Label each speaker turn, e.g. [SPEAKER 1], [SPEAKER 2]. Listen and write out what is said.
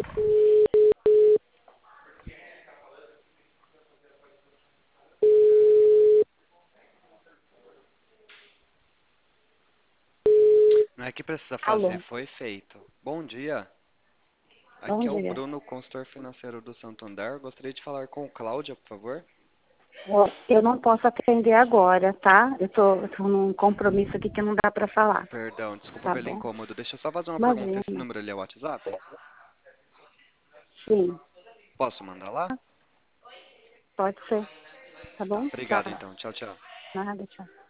[SPEAKER 1] Não é que precisa fazer,
[SPEAKER 2] Alô,
[SPEAKER 1] foi feito. Bom dia.
[SPEAKER 2] bom
[SPEAKER 1] Aqui é o
[SPEAKER 2] dia.
[SPEAKER 1] Bruno, consultor financeiro do Santander. Gostaria de falar com Cláudia, por favor.
[SPEAKER 2] Ó, eu não posso atender agora, tá? Eu tô num compromisso aqui que não dá para falar,
[SPEAKER 1] Perdão, desculpa
[SPEAKER 2] tá
[SPEAKER 1] pelo
[SPEAKER 2] bom?
[SPEAKER 1] incômodo. Deixa eu só fazer uma pergunta. Esse
[SPEAKER 2] Imagina.
[SPEAKER 1] número ali é o WhatsApp?
[SPEAKER 2] Sim,
[SPEAKER 1] Posso mandar lá?
[SPEAKER 2] pode ser, tá
[SPEAKER 1] Tá,
[SPEAKER 2] bom?
[SPEAKER 1] obrigado
[SPEAKER 2] Tchau.
[SPEAKER 1] então. Tchau, tchau.
[SPEAKER 2] Nada, tchau.